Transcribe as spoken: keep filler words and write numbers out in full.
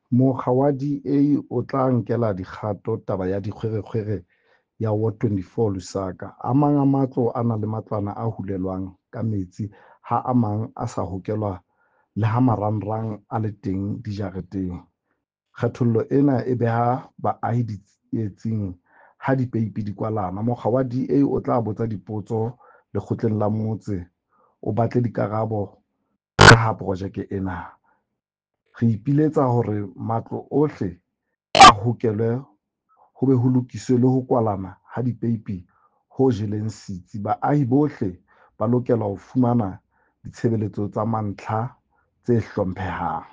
Mokga wa D A o tla nkela dikgato taba ya dikgwerekgwere ya Ward twenty-four Lusaka. A mang a matlo a na le matlwana a hulelwang ka metsi ha a mang a sa hokelwa le ha marangrang a le teng dijareteng. Kgethollo ena e beha baahi tsietsing ha dipeipi di kwalana. Mokga wa D A o tla botsa dipotso lekgotleng la motse o batle dikarabo ka ha projeke ena. Re ipiletsa hore matlo ohle a hokelwe ho be ho lokiswe le ho kwalana ha dipeipi ho jeleng setsi. Baahi bohle ba lokela ho fumana ditshebeletso tsa mantlha tse hlomphehang.